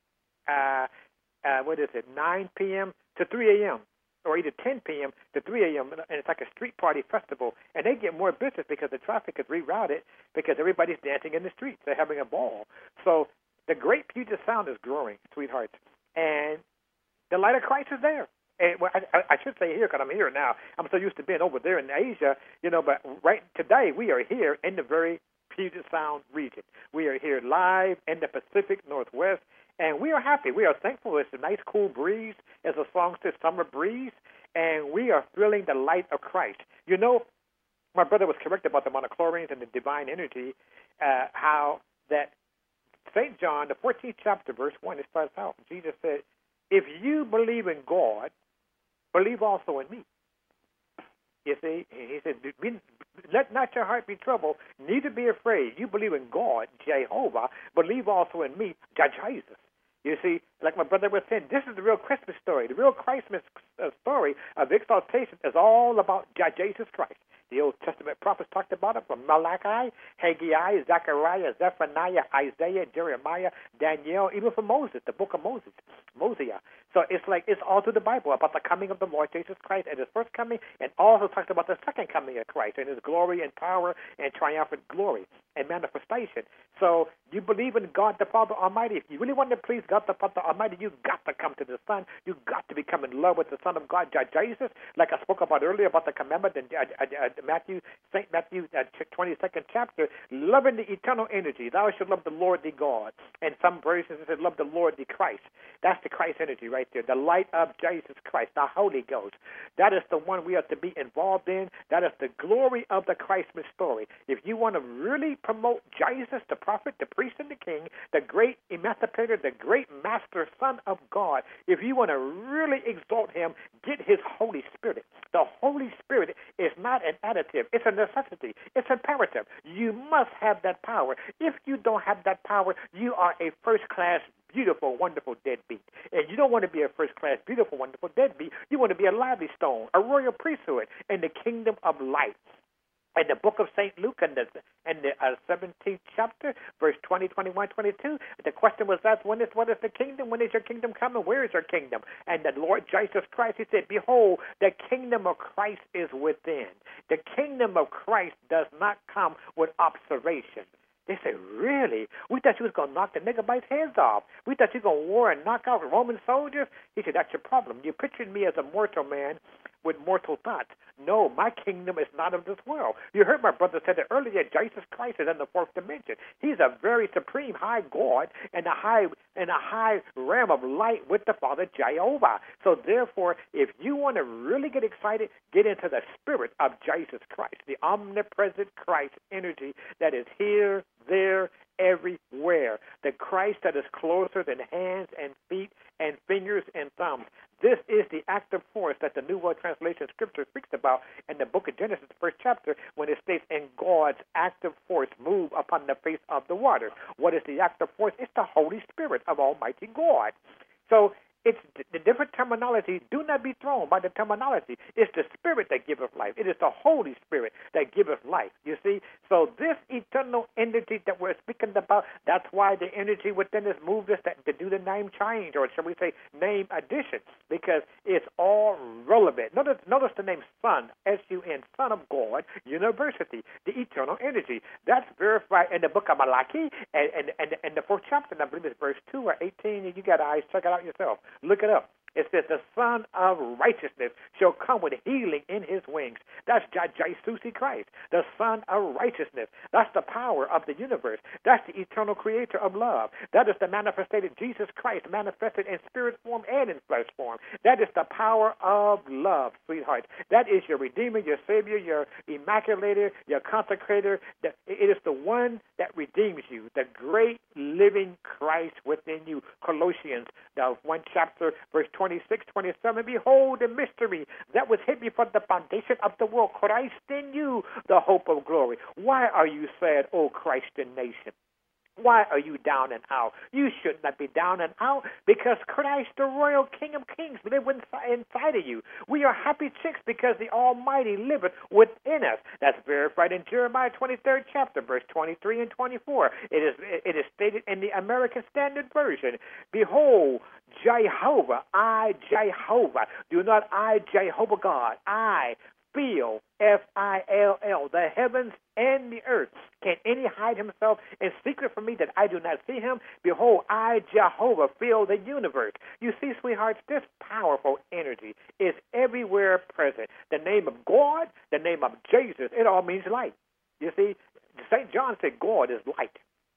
9 p.m. to 3 a.m., or either 10 p.m. to 3 a.m., and it's like a street party festival. And they get more business because the traffic is rerouted because everybody's dancing in the streets. They're having a ball. So the great Puget Sound is growing, sweethearts. And the light of Christ is there. And I should say here because I'm here now. I'm so used to being over there in Asia, but right today we are here in the very Puget Sound region. We are here live in the Pacific Northwest, and we are happy. We are thankful. It's a nice cool breeze, as the song says, summer breeze, and we are feeling the light of Christ. My brother was correct about the monochlorines and the divine energy, how that St. John, the 14th chapter, verse 1, it starts out. Jesus said, if you believe in God, believe also in me. You see, he said, let not your heart be troubled, neither be afraid. You believe in God, Jehovah, believe also in me, Jesus. You see, like my brother was saying, this is the real Christmas story. The real Christmas story of exaltation is all about Jesus Christ. The Old Testament prophets talked about it. from Malachi, Haggai, Zechariah, Zephaniah, Isaiah, Jeremiah, Daniel, even from Moses, the book of Moses, Mosiah. So it's like it's all through the Bible about the coming of the Lord Jesus Christ and his first coming, and also talks about the second coming of Christ and his glory and power and triumphant glory and manifestation. So you believe in God the Father Almighty. If you really want to please God the Father Almighty, you've got to come to the Son. You've got to become in love with the Son of God, Jesus, like I spoke about earlier about the commandment in St. Matthew 22nd chapter, loving the eternal energy. Thou shalt love the Lord thy God. And some versions it said, love the Lord the Christ. That's the Christ energy right there, the light of Jesus Christ, the Holy Ghost. That is the one we have to be involved in. That is the glory of the Christmas story. If you want to really promote Jesus, the prophet, the priest, and the king, the great emancipator, the great master, Son of God, if you want to really exalt him, get his Holy Spirit. The Holy Spirit is not an additive. It's a necessity. It's imperative. You must have that power. If you don't have that power, you are a first-class, beautiful, wonderful deadbeat. And you don't want to be a first-class, beautiful, wonderful deadbeat. You want to be a lively stone, a royal priesthood in the kingdom of light. In the book of St. Luke, in the 17th chapter, verse 20, 21, 22, the question was asked, what is the kingdom? When is your kingdom coming? Where is your kingdom? And the Lord Jesus Christ, he said, behold, the kingdom of Christ is within. The kingdom of Christ does not come with observation. They say, really? We thought you was going to knock the niggerbites' heads off. We thought you were going to war and knock out Roman soldiers. He said, that's your problem. You pictured me as a mortal man with mortal thoughts. No, my kingdom is not of this world. You heard my brother said it earlier, Jesus Christ is in the fourth dimension. He's a very supreme high God and a high realm of light with the Father Jehovah. So therefore, if you want to really get excited, get into the spirit of Jesus Christ, the omnipresent Christ energy that is here, there, everywhere. The Christ that is closer than hands and feet and fingers and thumbs. This is the active force that the New World Translation Scripture speaks about in the book of Genesis, the first chapter, when it states, and God's active force move upon the face of the water. What is the active force? It's the Holy Spirit of Almighty God. So it's the different terminology. Do not be thrown by the terminology. It's the Spirit that giveth life. It is the Holy Spirit that giveth life. You see? So this eternal energy that we're speaking about, that's why the energy within us moved us to do the name change, or shall we say name addition, because it's all relevant. Notice the name Son, S-U-N, Son of God, University, the eternal energy. That's verified in the book of Malachi and the fourth chapter, and I believe it's verse 2 or 18. You got eyes, check it out yourself. Look it up. It says, the Son of Righteousness shall come with healing in his wings. That's Jesus Christ, the Son of Righteousness. That's the power of the universe. That's the eternal creator of love. That is the manifested Jesus Christ, manifested in spirit form and in flesh form. That is the power of love, sweetheart. That is your Redeemer, your Savior, your Immaculator, your Consecrator. It is the one that redeems you, the great living Christ within you. Colossians, the 1 chapter, verse 26, 27, behold the mystery that was hid before the foundation of the world, Christ in you, the hope of glory. Why are you sad, O Christian nation? Why are you down and out? You should not be down and out, because Christ, the royal King of Kings, lives inside of you. We are happy chicks because the Almighty liveth within us. That's verified in Jeremiah 23rd chapter, verse 23 and 24. It is stated in the American Standard Version, behold, Jehovah, I, Jehovah, do not I, Jehovah God, I feel, F-I-L-L, the heavens and the earth. Can any hide himself in secret from me that I do not see him? Behold, I, Jehovah, fill the universe. You see, sweethearts, this powerful energy is everywhere present. The name of God, the name of Jesus, it all means light. You see, St. John said God is light.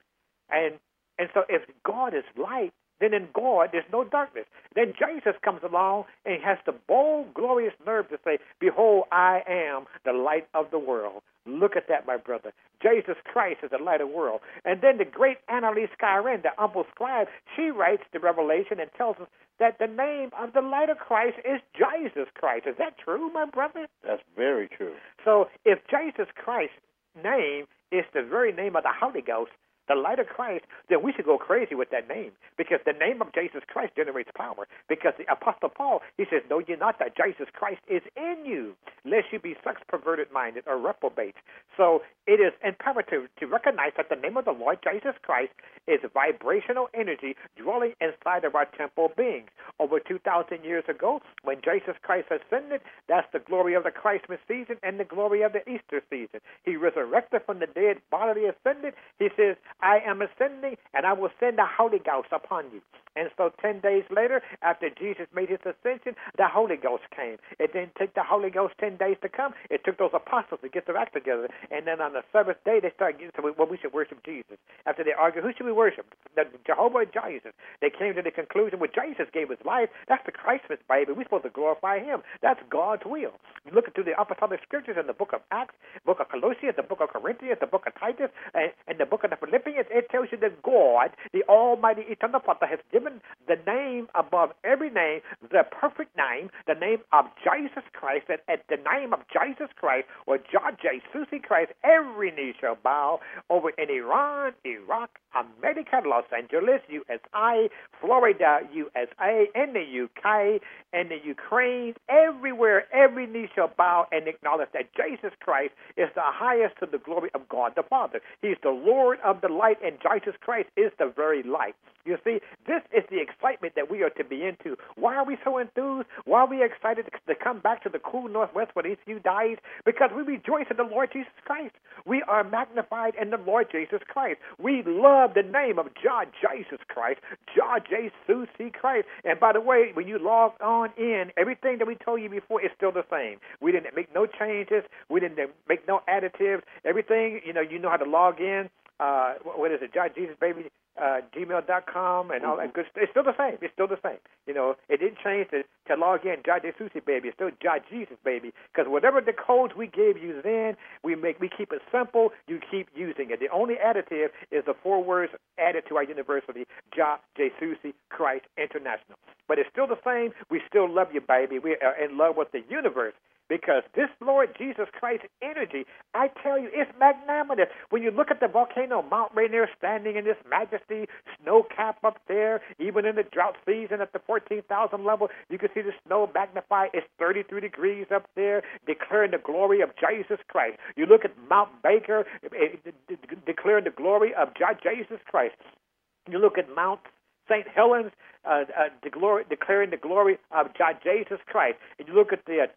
And so if God is light, then in God there's no darkness. Then Jesus comes along and he has the bold, glorious nerve to say, behold, I am the light of the world. Look at that, my brother. Jesus Christ is the light of the world. And then the great Annalise Skyren, the humble scribe, she writes the Revelation and tells us that the name of the light of Christ is Jesus Christ. Is that true, my brother? That's very true. So if Jesus Christ's name is the very name of the Holy Ghost, the light of Christ, then we should go crazy with that name, because the name of Jesus Christ generates power. Because the Apostle Paul, he says, know ye not that Jesus Christ is in you, lest you be sex perverted minded or reprobate. So it is imperative to recognize that the name of the Lord Jesus Christ is vibrational energy dwelling inside of our temple beings. Over 2,000 years ago, when Jesus Christ ascended, that's the glory of the Christmas season and the glory of the Easter season. He resurrected from the dead, bodily ascended. He says, I am ascending, and I will send the Holy Ghost upon you. And so 10 days later, after Jesus made his ascension, the Holy Ghost came. It didn't take the Holy Ghost 10 days to come. It took those apostles to get their act together. And then on the seventh day, they started getting to, well, we should worship Jesus. After they argued, who should we worship? The Jehovah or Jesus? They came to the conclusion, well, Jesus gave his life. That's the Christmas, baby. We're supposed to glorify him. That's God's will. You look into the apostolic scriptures in the book of Acts, book of Colossians, the book of Corinthians, the book of Titus, and the book of the Philippians. It tells you that God, the Almighty Eternal Father, has given the name above every name, the perfect name, the name of Jesus Christ. And at the name of Jesus Christ, or Jesus Christ, every knee shall bow over in Iran, Iraq, America, Los Angeles, USA, Florida, USA, in the UK, in the Ukraine, everywhere, every knee shall bow and acknowledge that Jesus Christ is the highest to the glory of God the Father. He's the Lord of the light, and Jesus Christ is the very light. You see, this is the excitement that we are to be into. Why are we so enthused? Why are we excited to come back to the cool Northwest for these few days? Because we rejoice in the Lord Jesus Christ. We are magnified in the Lord Jesus Christ. We love the name of Jesus Christ, Jesus Christ. And by the way, when you log on in, everything that we told you before is still the same. We didn't make no changes. We didn't make no additives. Everything, you know how to log in. What is it, Jesus Baby? gmail.com and all that good stuff. It's still the same. It's still the same. You know, it didn't change to log in Jah Jesus baby. It's still Jah Jesus baby. Because whatever the codes we gave you then, we keep it simple. You keep using it. The only additive is the 4 words added to our university, Jah Jesus Christ International. But it's still the same. We still love you, baby. We are in love with the universe. Because this Lord Jesus Christ energy, I tell you, it's magnanimous. When you look at the volcano, Mount Rainier standing in this majesty, snow cap up there, even in the drought season at the 14,000 level, you can see the snow magnified. It's 33 degrees up there, declaring the glory of Jesus Christ. You look at Mount Baker, declaring the glory of Jesus Christ. You look at Mount St. Helens, declaring the glory of Jesus Christ. And you look at the,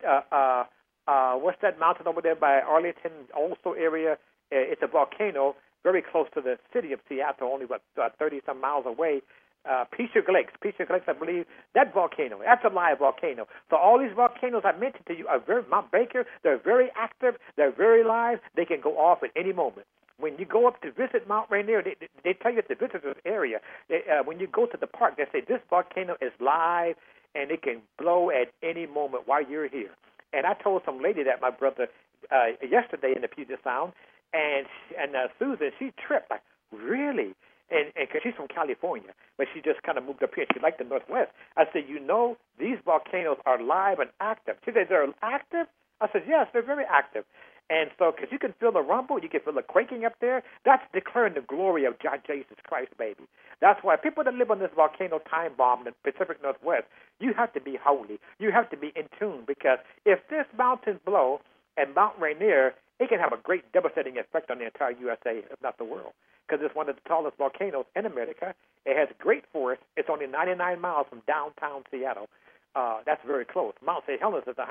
what's that mountain over there by Arlington, also area? It's a volcano very close to the city of Seattle, only about 30-some miles away. Pisgah Lakes, I believe, that volcano, that's a live volcano. So all these volcanoes I mentioned to you are Mount Baker, they're very active, they're very live, they can go off at any moment. When you go up to visit Mount Rainier, they tell you it's the visitor's area. When you go to the park, they say this volcano is live and it can blow at any moment while you're here. And I told some lady that, my brother, yesterday in the Puget Sound, and Susan, she tripped, like, really? And because she's from California, but she just kind of moved up here. She liked the Northwest. I said, these volcanoes are live and active. She said, they're active? I said, yes, they're very active. And so, because you can feel the rumble, you can feel the quaking up there, that's declaring the glory of Jesus Christ, baby. That's why people that live on this volcano time bomb in the Pacific Northwest, you have to be holy. You have to be in tune, because if this mountain blow and Mount Rainier, it can have a great devastating effect on the entire USA, if not the world, because it's one of the tallest volcanoes in America. It has great force. It's only 99 miles from downtown Seattle. That's very close. Mount St. Helens is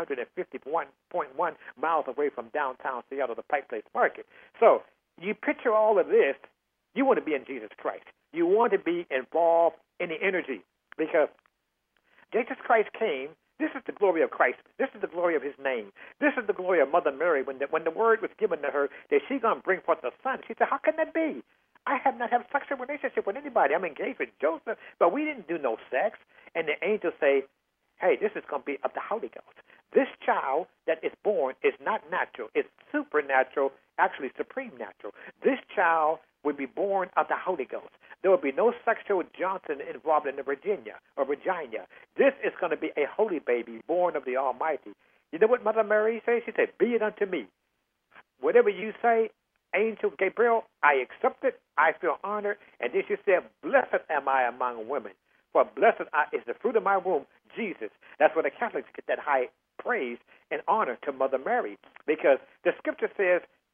151.1 miles away from downtown Seattle, the Pike Place Market. So you picture all of this, you want to be in Jesus Christ. You want to be involved in the energy, because Jesus Christ came. This is the glory of Christ. This is the glory of his name. This is the glory of Mother Mary. When the word was given to her that she's going to bring forth a son, she said, how can that be? I have not had a sexual relationship with anybody. I'm engaged with Joseph, but we didn't do no sex. And the angel say, hey, this is going to be of the Holy Ghost. This child that is born is not natural. It's supernatural, actually supreme natural. This child will be born of the Holy Ghost. There will be no sexual Johnson involved in the Virginia. This is going to be a holy baby born of the Almighty. You know what Mother Mary said? She said, be it unto me. Whatever you say, Angel Gabriel, I accept it. I feel honored. And then she said, blessed am I among women, for blessed is the fruit of my womb, Jesus. That's where the Catholics get that high praise and honor to Mother Mary, because the scripture says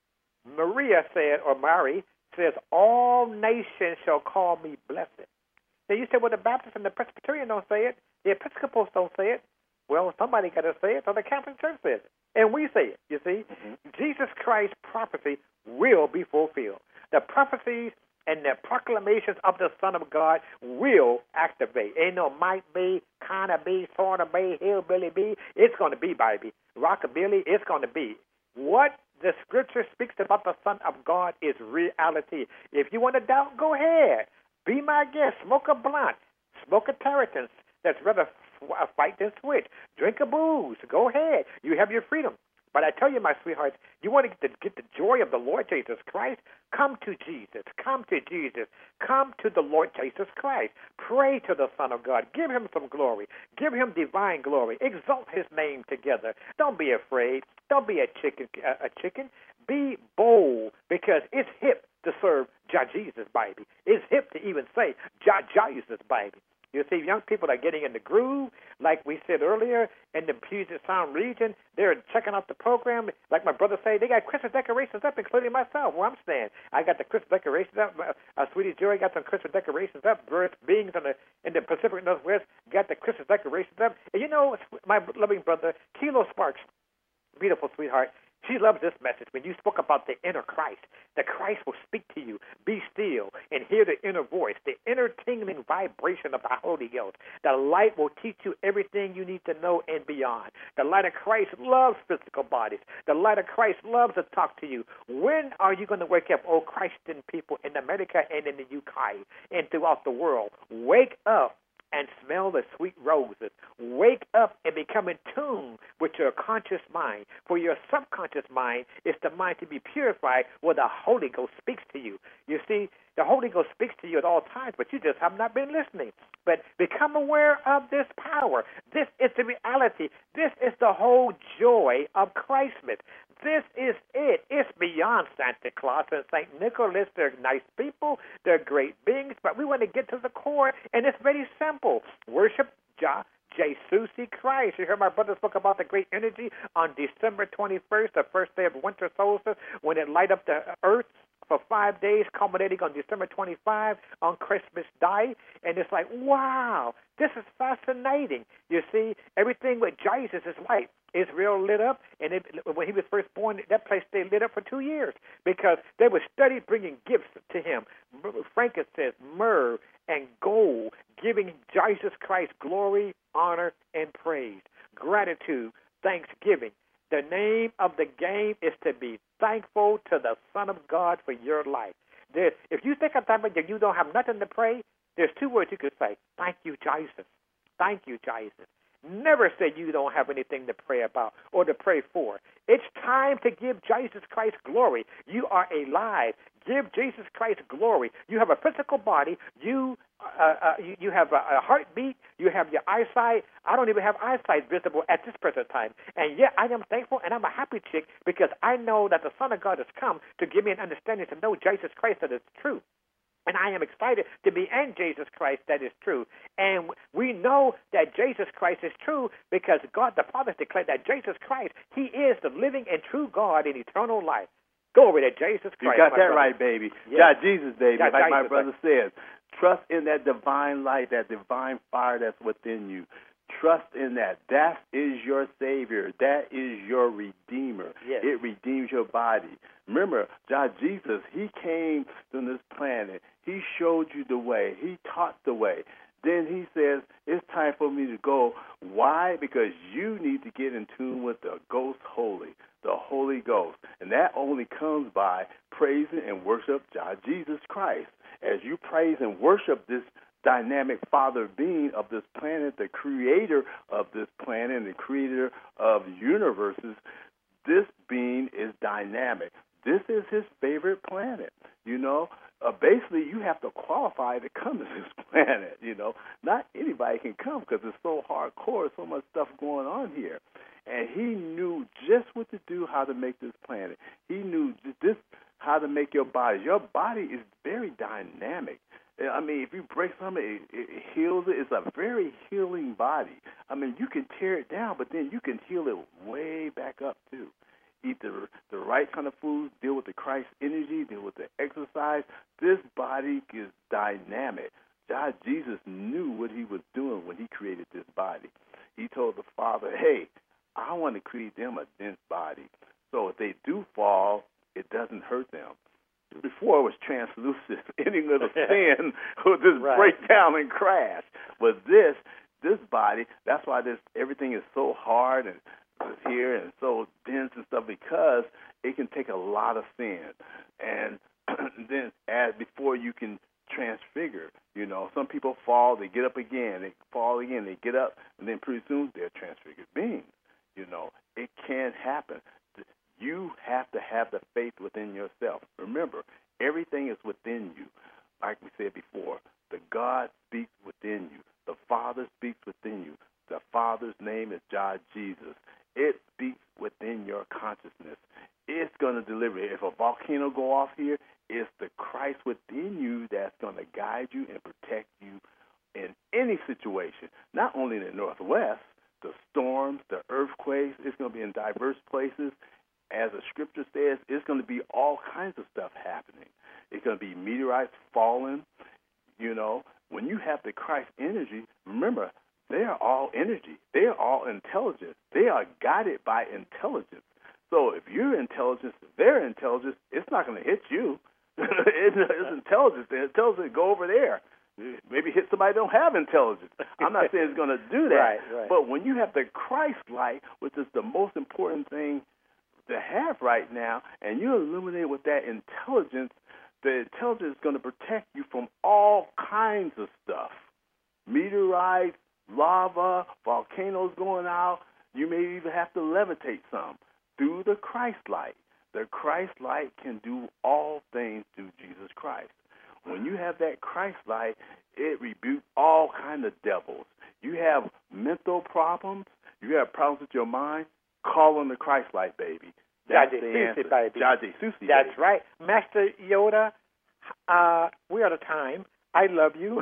Maria said, or Mary says, all nations shall call me blessed. Now you say, well, the Baptists and the Presbyterian don't say it. The Episcopals don't say it. Well, somebody got to say it, so the Catholic Church says it. And we say it, you see. Jesus Christ's prophecy will be fulfilled. The prophecies and the proclamations of the Son of God will activate. Ain't no might be, kind of be, sort of be, hillbilly be. It's going to be, baby. Rockabilly, it's going to be. What the Scripture speaks about the Son of God is reality. If you want to doubt, go ahead. Be my guest. Smoke a blunt. Smoke a Tarleton. That's rather fight than switch. Drink a booze. Go ahead. You have your freedom. But I tell you, my sweethearts, you want to get the joy of the Lord Jesus Christ? Come to Jesus. Come to Jesus. Come to the Lord Jesus Christ. Pray to the Son of God. Give him some glory. Give him divine glory. Exalt his name together. Don't be afraid. Don't be a chicken. Be bold, because it's hip to serve Jesus, baby. It's hip to even say Jesus, baby. You see, young people are getting in the groove, like we said earlier, in the Puget Sound region. They're checking out the program. Like my brother said, they got Christmas decorations up, including myself, where I'm staying. I got the Christmas decorations up. Sweetie Joy got some Christmas decorations up. Birds, beings in the Pacific Northwest got the Christmas decorations up. And you know, my loving brother, Kilo Sparks, beautiful sweetheart, she loves this message. When you spoke about the inner Christ, the Christ will speak to you. Be still and hear the inner voice, the inner tingling vibration of the Holy Ghost. The light will teach you everything you need to know and beyond. The light of Christ loves physical bodies. The light of Christ loves to talk to you. When are you going to wake up, oh Christian people in America and in the UK and throughout the world? Wake up and smell the sweet roses. Wake up and become in tune with your conscious mind. For your subconscious mind is the mind to be purified where the Holy Ghost speaks to you. You see, the Holy Ghost speaks to you at all times, but you just have not been listening. But become aware of this power. This is the reality. This is the whole joy of Christmas. This is it. It's beyond Santa Claus and St. Nicholas. They're nice people. They're great beings, but we want to get to the core, and it's very simple. Worship Jesus Christ. You heard my brother spoke about the great energy on December 21st, the first day of winter solstice, when it light up the earth for 5 days, culminating on December 25 on Christmas Day. And it's like, wow, this is fascinating. You see, everything with Jesus is light. Israel lit up, and when he was first born, that place stayed lit up for 2 years because they were steady bringing gifts to him. Frankincense, myrrh, and gold, giving Jesus Christ glory, honor, and praise. Gratitude, thanksgiving. The name of the game is to be thankful to the Son of God for your life. If you think of something that you don't have nothing to pray, there's 2 words you could say. Thank you, Jesus. Thank you, Jesus. Never say you don't have anything to pray about or to pray for. It's time to give Jesus Christ glory. You are alive. Give Jesus Christ glory. You have a physical body. You have a heartbeat. You have your eyesight. I don't even have eyesight visible at this present time. And yet I am thankful and I'm a happy chick because I know that the Son of God has come to give me an understanding to know Jesus Christ that is true. And I am excited to be in Jesus Christ that is true. And we know that Jesus Christ is true because God the Father declared that Jesus Christ, he is the living and true God in eternal life. Glory to Jesus Christ. You got that right, baby. Yes. God, Jesus, baby. God, like Jesus, my brother says, trust in that divine light, that divine fire that's within you. Trust in that. That is your Savior. That is your Redeemer. Yes. It redeems your body. Remember, God, Jesus, he came to this planet. He showed you the way. He taught the way. Then he says, it's time for me to go. Why? Because you need to get in tune with the Ghost Holy, the Holy Ghost. And that only comes by praising and worship God, Jesus Christ. As you praise and worship this dynamic Father being of this planet, the creator of this planet and the creator of universes, this being is dynamic. This is his favorite planet, you know. Basically, you have to qualify to come to this planet, you know. Not anybody can come because it's so hardcore, so much stuff going on here. And he knew just what to do, how to make this planet. He knew this how to make your body. Your body is very dynamic. I mean, if you break something, it heals it. It's a very healing body. I mean, you can tear it down, but then you can heal it way back up, too. eat the right kind of food, deal with the Christ energy, deal with the exercise, this body is dynamic. God, Jesus knew what he was doing when he created this body. He told the Father, hey, I want to create them a dense body. So if they do fall, it doesn't hurt them. Before it was translucent. Any little sin would just break down and crash. But this body, that's why everything is so hard and here and so dense and stuff, because it can take a lot of sin. And then before you can transfigure, some people fall, they get up again, they fall again, they get up, and then pretty soon they're transfigured beings. It can't happen. You have to have the faith within yourself. Remember, everything is within you. Like we said before, the God speaks within you. The Father speaks within you. The Father's name is God Jesus. It speaks within your consciousness. It's going to deliver. If a volcano go off here, it's the Christ within you that's going to guide you and protect you in any situation. Not only in the Northwest, the storms, the earthquakes, it's going to be in diverse places. As the scripture says, it's going to be all kinds of stuff happening. It's going to be meteorites falling. When you have the Christ energy, remember, they are all energy. They are all intelligence. They are guided by intelligence. So if you're intelligence, their intelligence, it's not going to hit you. It's intelligence. The intelligence go over there. Maybe hit somebody who don't have intelligence. I'm not saying it's going to do that. Right. But when you have the Christ light, which is the most important thing to have right now, and you illuminate with that intelligence, the intelligence is going to protect you from all kinds of stuff. Meteorites, lava, volcanoes going out. You may even have to levitate some through the Christ light. The Christ light can do all things through Jesus Christ. When you have that Christ light, it rebukes all kinds of devils. You have mental problems. You have problems with your mind. Call on the Christ light, baby. That's the answer. Baby. Susi, That's baby. right. Master Yoda, we're out of time. I love you.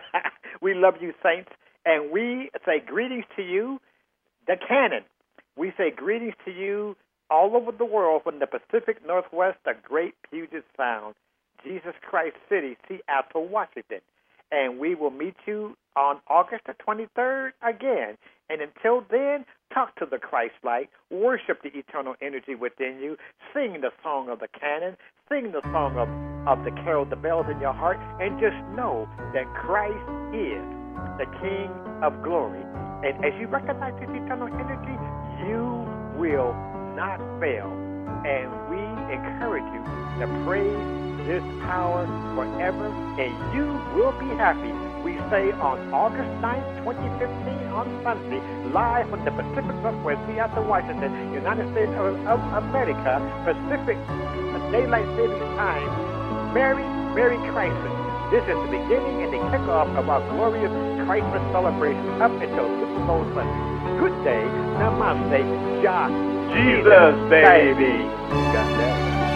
We love you, saints. And we say greetings to you, the canon. We say greetings to you all over the world, from the Pacific Northwest, the Great Puget Sound, Jesus Christ City, Seattle, Washington. And we will meet you on August the 23rd again. And until then, talk to the Christ light, worship the eternal energy within you, sing the song of the canon, sing the song of the carol of the bells in your heart, and just know that Christ is the King of glory. And as you recognize this eternal energy, you will not fail. And we encourage you to praise this power forever, and you will be happy. We say on August 9th, 2015, on Sunday, live from the Pacific Northwest, Seattle, Washington, United States of America, Pacific Daylight Savings Time. Merry Christmas. This is the beginning and the kickoff of our glorious Christmas celebration up until Super Bowl Sunday. Good day. Namaste. Jesus, baby. Got that?